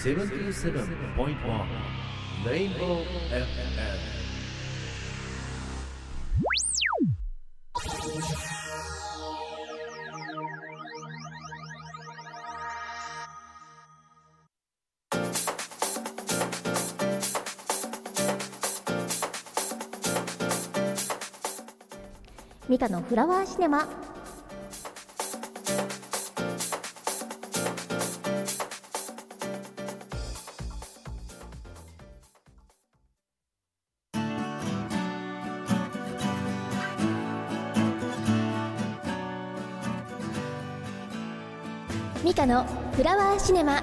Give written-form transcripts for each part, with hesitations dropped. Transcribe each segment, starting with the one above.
77.1 Rainbow FM。 ミカのフラワーシネマ。ミカのフラワーシネマ。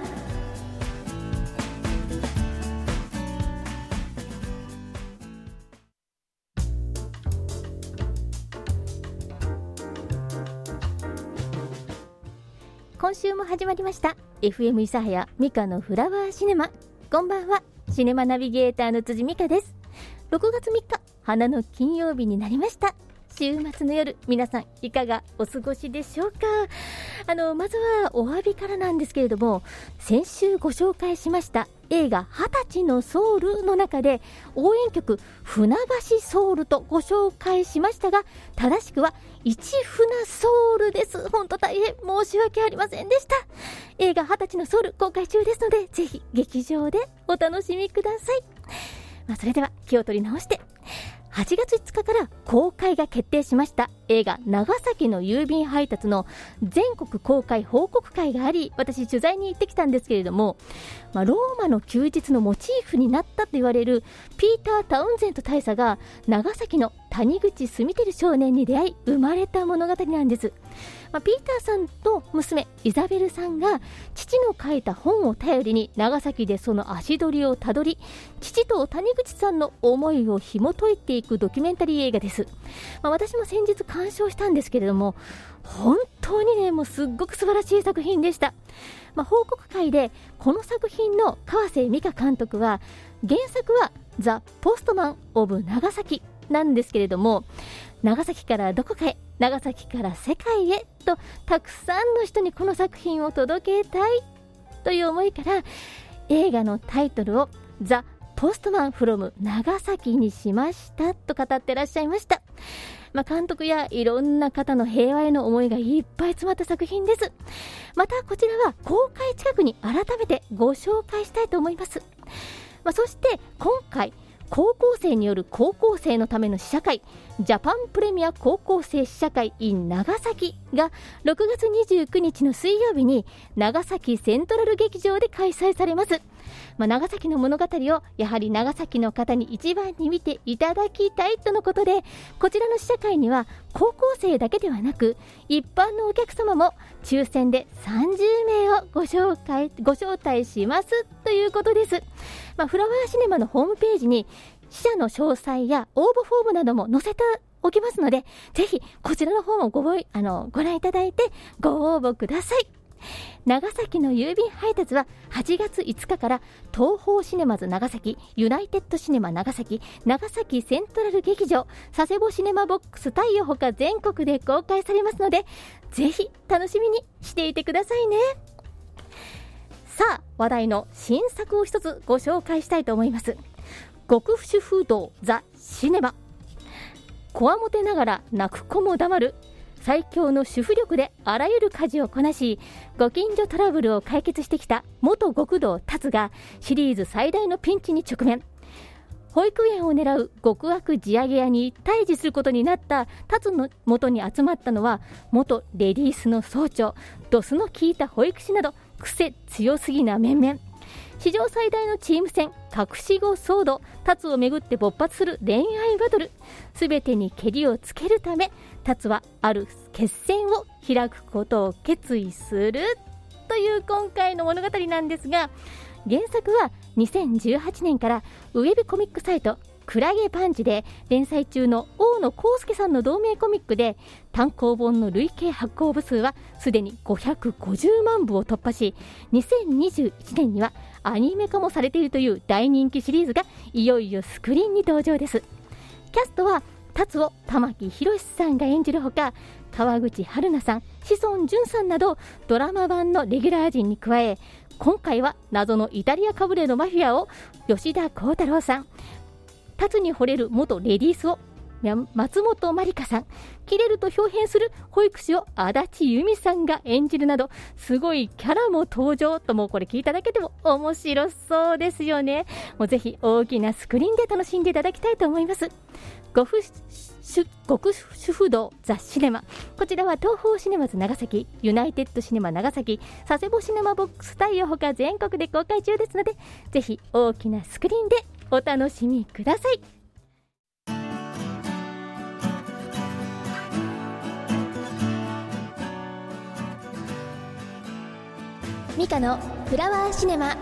今週も始まりました FM 諫早ミカのフラワーシネマ。こんばんは、シネマナビゲーターの辻美香です。6月3日、花の金曜日になりました。週末の夜、皆さんいかがお過ごしでしょうか。まずはお詫びからなんですけれども、先週ご紹介しました映画20歳のソウルの中で応援曲船橋ソウルとご紹介しましたが、正しくは一船ソウルです。本当大変申し訳ありませんでした。映画20歳のソウル公開中ですので、ぜひ劇場でお楽しみください。それでは気を取り直して、8月5日から公開が決定しました映画長崎の郵便配達の全国公開報告会があり、私取材に行ってきたんですけれども、ローマの休日のモチーフになったと言われるピーター・タウンゼント大佐が長崎の谷口住輝少年に出会い生まれた物語なんです。ピーターさんと娘イザベルさんが父の書いた本を頼りに長崎でその足取りをたどり、父と谷口さんの思いを紐解いていくドキュメンタリー映画です。私も先日鑑賞したんですけれども、本当にね、もうすっごく素晴らしい作品でした。報告会でこの作品の川瀬美香監督は、原作はザ・ポストマン・オブ・長崎なんですけれども、長崎からどこかへ、長崎から世界へとたくさんの人にこの作品を届けたいという思いから、映画のタイトルをザ・ポストマン・フロム・長崎にしましたと語ってらっしゃいました。監督やいろんな方の平和への思いがいっぱい詰まった作品です。またこちらは公開近くに改めてご紹介したいと思います。そして今回、高校生による高校生のための試写会、ジャパンプレミア高校生試写会 in 長崎が6月29日の水曜日に長崎セントラル劇場で開催されます。長崎の物語をやはり長崎の方に一番に見ていただきたいとのことで、こちらの試写会には高校生だけではなく一般のお客様も抽選で30名をご招待しますということです。フラワーシネマのホームページに試写の詳細や応募フォームなども載せておきますので、ぜひこちらの方もご覧いただいてご応募ください。長崎の郵便配達は8月5日から東宝シネマズ長崎、ユナイテッドシネマ長崎、長崎セントラル劇場、佐世保シネマボックス太陽ほか全国で公開されますので、ぜひ楽しみにしていてくださいね。さあ、話題の新作を一つご紹介したいと思います。極主風堂ザ・シネマ。こわもてながら泣く子も黙る最強の主婦力であらゆる家事をこなし、ご近所トラブルを解決してきた元極道達がシリーズ最大のピンチに直面。保育園を狙う極悪地上げ屋に対峙することになった達の元に集まったのは、元レディースの総長、ドスの効いた保育士など癖強すぎな面々。史上最大のチーム戦、隠し子騒動、達をめぐって勃発する恋愛バトル、すべてにけりをつけるため達はある決戦を開くことを決意するという今回の物語なんですが、原作は2018年からウェブコミックサイトクラゲパンチで連載中の大野康介さんの同名コミックで、単行本の累計発行部数はすでに550万部を突破し、2021年にはアニメ化もされているという大人気シリーズがいよいよスクリーンに登場です。キャストは達を玉木宏さんが演じるほか、 川口春奈さん、志尊淳さんなどドラマ版のレギュラー陣に加え、今回は謎のイタリアかぶれのマフィアを吉田鋼太郎さん、立つに惚れる元レディースを松本まりかさん、キレると表現する保育士を足立由美さんが演じるなど、すごいキャラも登場と、もうこれ聞いただけでも面白そうですよね。もうぜひ大きなスクリーンで楽しんでいただきたいと思います。極主不動ザ・シネマ、こちらは東宝シネマズ長崎、ユナイテッドシネマ長崎、佐世保シネマボックスタイヤほか全国で公開中ですので、ぜひ大きなスクリーンでお楽しみください。ミカのフラワーシネマ。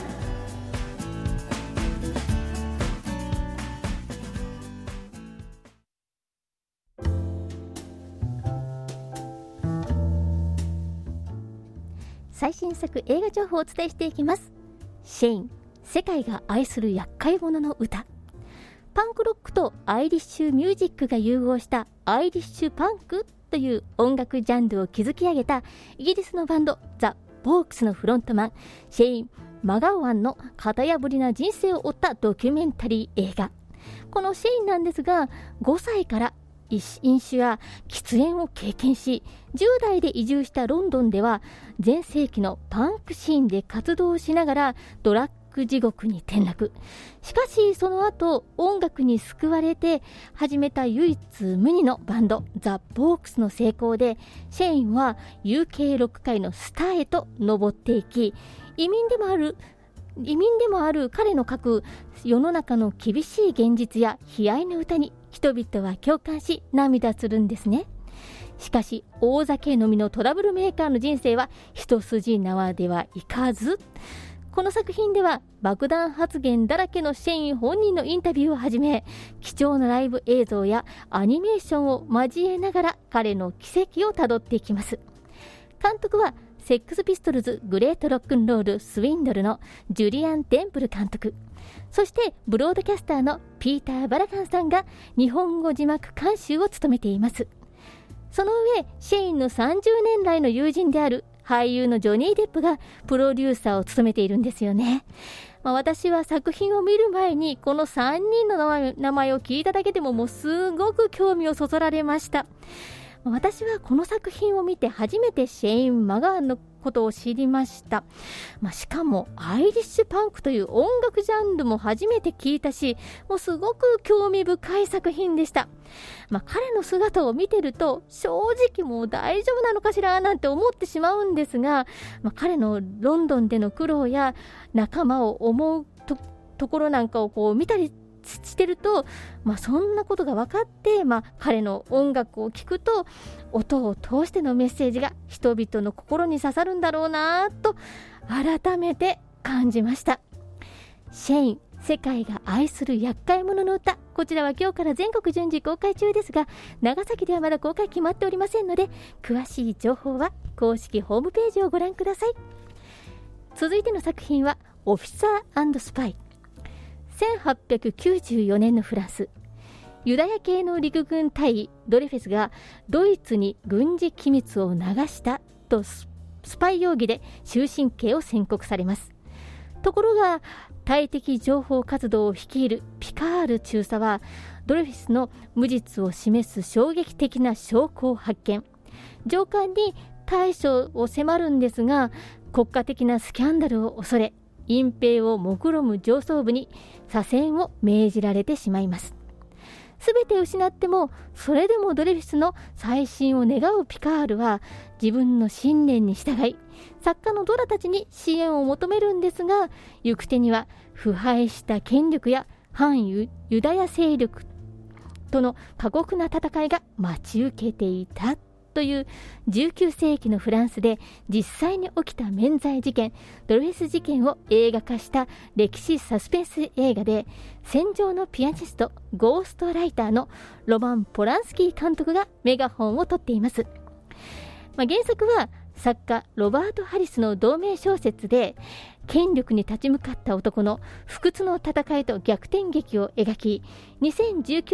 最新作映画情報をお伝えしていきます。シェイン、世界が愛する厄介者の歌。パンクロックとアイリッシュミュージックが融合したアイリッシュパンクという音楽ジャンルを築き上げたイギリスのバンドザ・ボークスのフロントマンシェイン・マガワンの型破りな人生を追ったドキュメンタリー映画。このシェインなんですが、5歳から飲酒や喫煙を経験し、10代で移住したロンドンでは全盛期のパンクシーンで活動しながらドラッグ地獄に転落。しかしその後音楽に救われて始めた唯一無二のバンドザ・ボークスの成功で、シェインは UK ロック界のスターへと上っていき、移民でもある彼の書く世の中の厳しい現実や悲哀の歌に人々は共感し涙するんですね。しかし大酒飲みのトラブルメーカーの人生は一筋縄ではいかず、この作品では爆弾発言だらけのシェイン本人のインタビューをはじめ、貴重なライブ映像やアニメーションを交えながら彼の軌跡をたどっていきます。監督はセックスピストルズグレートロックンロールスウィンドルのジュリアン・テンプル監督、そしてブロードキャスターのピーター・バラカンさんが日本語字幕監修を務めています。その上、シェインの30年来の友人である俳優のジョニー・デップがプロデューサーを務めているんですよね。私は作品を見る前にこの3人の名前を聞いただけでももうすごく興味をそそられました。私はこの作品を見て初めてシェイン・マガーンのことを知りました。しかもアイリッシュパンクという音楽ジャンルも初めて聞いたし、もうすごく興味深い作品でした。彼の姿を見てると正直もう大丈夫なのかしらなんて思ってしまうんですが、彼のロンドンでの苦労や仲間を思う ところなんかをこう見たりしてると、そんなことが分かって、彼の音楽を聴くと音を通してのメッセージが人々の心に刺さるんだろうなと改めて感じました。シェイン、世界が愛する厄介者の歌、こちらは今日から全国順次公開中ですが、長崎ではまだ公開決まっておりませんので、詳しい情報は公式ホームページをご覧ください。続いての作品はオフィサー&スパイ。1894年のフランス、ユダヤ系の陸軍大尉ドレフェスがドイツに軍事機密を流したとスパイ容疑で終身刑を宣告されます。ところが対敵情報活動を率いるピカール中佐はドレフェスの無実を示す衝撃的な証拠を発見。上官に対処を迫るんですが、国家的なスキャンダルを恐れ隠蔽を目論む上層部に左遷を命じられてしまいます。すべて失ってもそれでもドレフィスの再審を願うピカールは自分の信念に従い作家のドラたちに支援を求めるんですが、行く手には腐敗した権力や反ユダヤ勢力との過酷な戦いが待ち受けていたという19世紀のフランスで実際に起きた免罪事件ドレフェス事件を映画化した歴史サスペンス映画で、戦場のピアニストゴーストライターのロマン・ポランスキー監督がメガホンを取っています。原作は作家ロバート・ハリスの同名小説で、権力に立ち向かった男の不屈の戦いと逆転劇を描き、2019年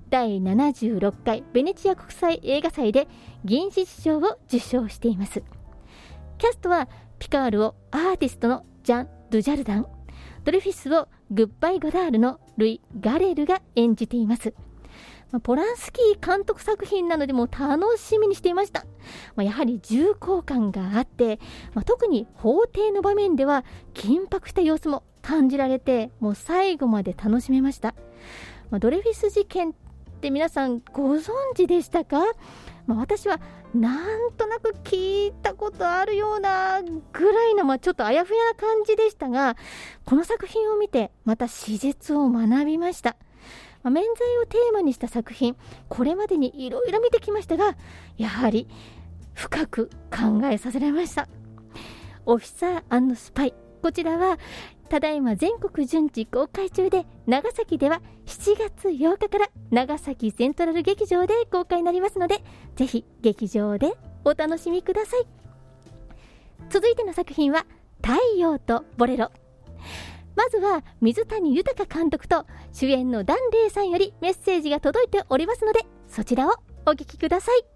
第76回ベネチア国際映画祭で銀獅子賞を受賞しています。キャストはピカールをアーティストのジャン・ドゥジャルダン、ドレフィスをグッバイ・ゴダールのルイ・ガレルが演じています。ポランスキー監督作品なのでも楽しみにしていました。やはり重厚感があって、特に法廷の場面では緊迫した様子も感じられて、もう最後まで楽しめました。ドレフィス事件って皆さんご存知でしたか？私はなんとなく聞いたことあるようなぐらいの、ちょっとあやふやな感じでしたが、この作品を見てまた史実を学びました。免罪をテーマにした作品、これまでにいろいろ見てきましたが、やはり深く考えさせられました。オフィサー&スパイ、こちらはただいま全国順次公開中で、長崎では7月8日から長崎セントラル劇場で公開になりますので、ぜひ劇場でお楽しみください。続いての作品は太陽とボレロ。まずは水谷豊監督と主演の檀れいさんよりメッセージが届いておりますので、そちらをお聞きください。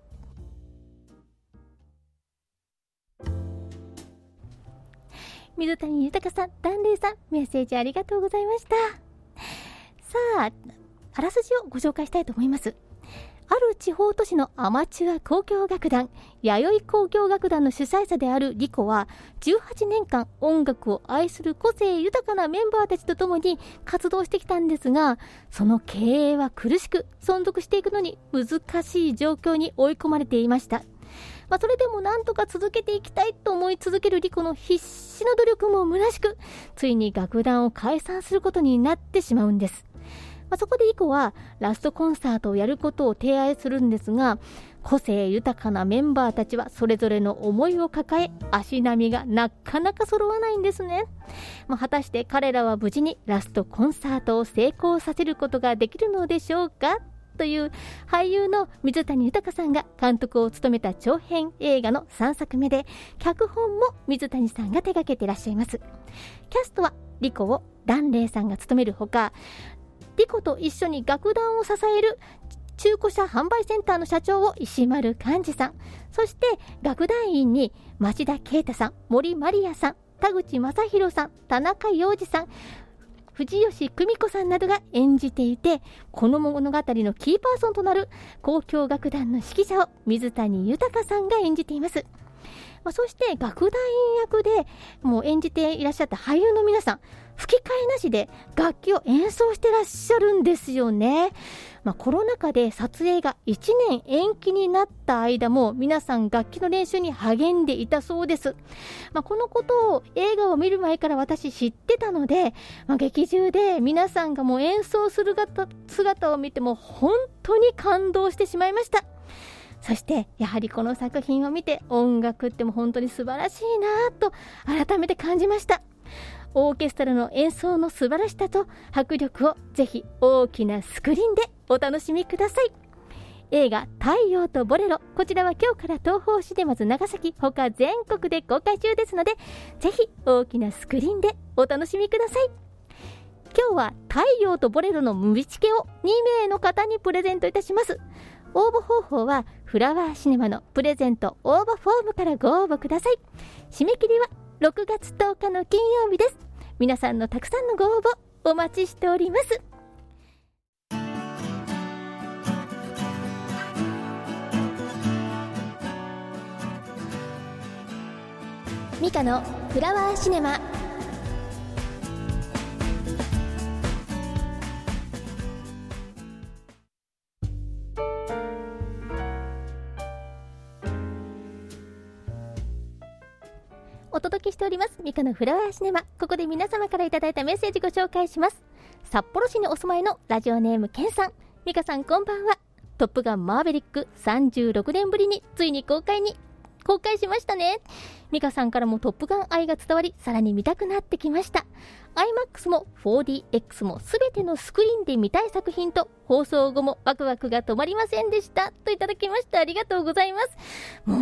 水谷豊さん、檀れいさん、メッセージありがとうございました。さあ、あらすじをご紹介したいと思います。ある地方都市のアマチュア交響楽団、弥生交響楽団の主催者であるリコは、18年間音楽を愛する個性豊かなメンバーたちと共に活動してきたんですが、その経営は苦しく、存続していくのに難しい状況に追い込まれていました。それでもなんとか続けていきたいと思い続けるリコの必死の努力も虚しく、ついに楽団を解散することになってしまうんです。そこでリコはラストコンサートをやることを提案するんですが、個性豊かなメンバーたちはそれぞれの思いを抱え、足並みがなかなか揃わないんですね。果たして彼らは無事にラストコンサートを成功させることができるのでしょうかという俳優の水谷豊さんが監督を務めた長編映画の3作目で、脚本も水谷さんが手掛けていらっしゃいます。キャストはリコを檀れいさんが務めるほか、リコと一緒に楽団を支える中古車販売センターの社長を石丸幹二さん、そして楽団員に町田啓太さん、森マリアさん、田口正宏さん、田中洋次さん、藤吉久美子さんなどが演じていて、この物語のキーパーソンとなる交響楽団の指揮者を水谷豊さんが演じています。そして楽団員役でもう演じていらっしゃった俳優の皆さん、吹き替えなしで楽器を演奏してらっしゃるんですよね。コロナ禍で撮影が1年延期になった間も皆さん楽器の練習に励んでいたそうです。このことを映画を見る前から私知ってたので、劇中で皆さんがもう演奏する姿を見ても本当に感動してしまいました。そしてやはりこの作品を見て、音楽っても本当に素晴らしいなと改めて感じました。オーケストラの演奏の素晴らしさと迫力をぜひ大きなスクリーンでお楽しみください。映画太陽とボレロ、こちらは今日から東宝シネマズ長崎他全国で公開中ですので、ぜひ大きなスクリーンでお楽しみください。今日は太陽とボレロのムビチケを2名の方にプレゼントいたします。応募方法はフラワーシネマのプレゼント応募フォームからご応募ください。締め切りは6月10日の金曜日です。皆さんのたくさんのご応募お待ちしております。ミカのフラワーシネマ。お届けしておりますミカのフラワーシネマ。ここで皆様からいただいたメッセージご紹介します。札幌市にお住まいのラジオネームケンさん、ミカさんこんばんは。トップガンマーヴェリック36年ぶりについに公開しましたね。ミカさんからもトップガン愛が伝わり、さらに見たくなってきました。 IMAX も 4DX もすべてのスクリーンで見たい作品と、放送後もワクワクが止まりませんでしたといただきました。ありがとうございます。もうね、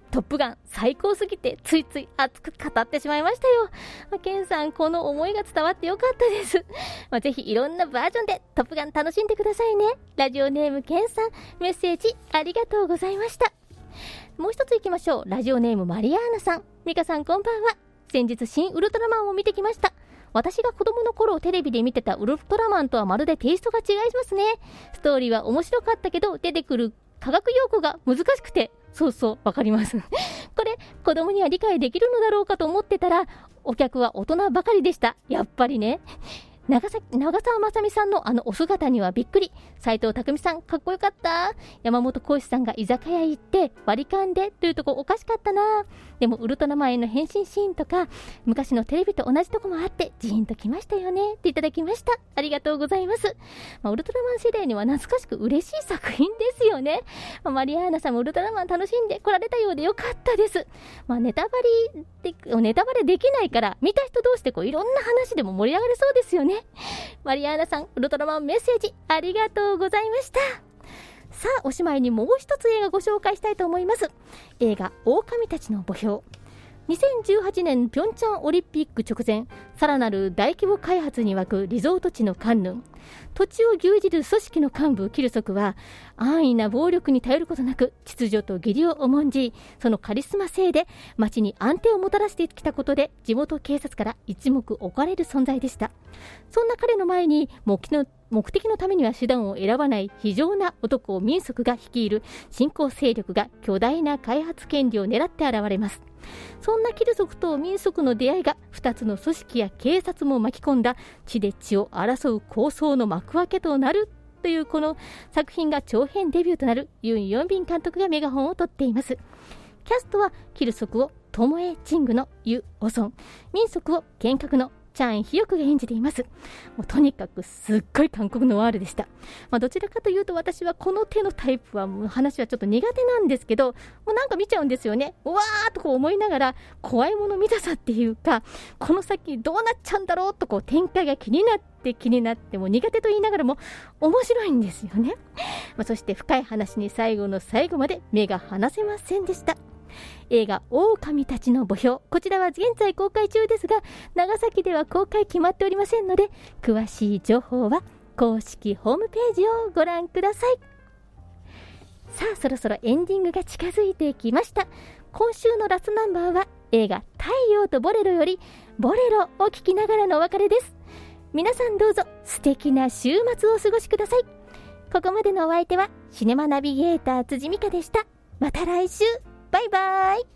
トップガン最高すぎてついつい熱く語ってしまいましたよ。ケンさん、この思いが伝わってよかったです。ぜひいろんなバージョンでトップガン楽しんでくださいね。ラジオネームケンさん、メッセージありがとうございました。もう一つ行きましょう。ラジオネームマリアーナさん。ミカさん、こんばんは。先日新ウルトラマンを見てきました。私が子供の頃テレビで見てたウルトラマンとはまるでテイストが違いますね。ストーリーは面白かったけど、出てくる科学用語が難しくて、そうそう、わかりますこれ子供には理解できるのだろうかと思ってたら、お客は大人ばかりでした。やっぱりね。長澤まさみさんのあのお姿にはびっくり。斉藤工さんかっこよかった。山本浩志さんが居酒屋行って割り勘でというとこおかしかったな。でもウルトラマンへの変身シーンとか昔のテレビと同じとこもあってジーンときましたよねっていただきました。ありがとうございます。ウルトラマン世代には懐かしく嬉しい作品ですよね。マリアーナさんもウルトラマン楽しんで来られたようでよかったです。ネタバレできないから見た人同士でいろんな話でも盛り上がれそうですよね。マリアーナさん、ウルトラマンメッセージありがとうございました。さあ、おしまいにもう一つ映画ご紹介したいと思います。映画狼たちの墓標。2018年ピョンチャンオリンピック直前、さらなる大規模開発に沸くリゾート地のカンヌン。土地を牛耳る組織の幹部キルソクは安易な暴力に頼ることなく秩序と義理を重んじ、そのカリスマ性で町に安定をもたらしてきたことで地元警察から一目置かれる存在でした。そんな彼の前に目的のためには手段を選ばない非情な男民族が率いる新興勢力が巨大な開発権利を狙って現れます。そんなキル族と民族の出会いが2つの組織や警察も巻き込んだ血で血を争う抗争の幕開けとなるというこの作品が長編デビューとなるユン・ヨンビン監督がメガホンを取っています。キャストはキル族をトモエ・チングのユ・オソン、民族を剣客のチャン・ヒヨクが演じています。とにかくすっごい韓国のワールでした。どちらかというと私はこの手のタイプは話はちょっと苦手なんですけど、なんか見ちゃうんですよね。うわーっと思いながら怖いもの見たさっていうか、この先どうなっちゃうんだろうと展開が気になっても苦手と言いながらも面白いんですよね。そして深い話に最後の最後まで目が離せませんでした。映画狼たちの墓標、こちらは現在公開中ですが、長崎では公開決まっておりませんので、詳しい情報は公式ホームページをご覧ください。さあ、そろそろエンディングが近づいてきました。今週のラストナンバーは映画太陽とボレロよりボレロを聴きながらのお別れです。皆さんどうぞ素敵な週末をお過ごしください。ここまでのお相手はシネマナビゲーター辻美香でした。また来週、バイバイ。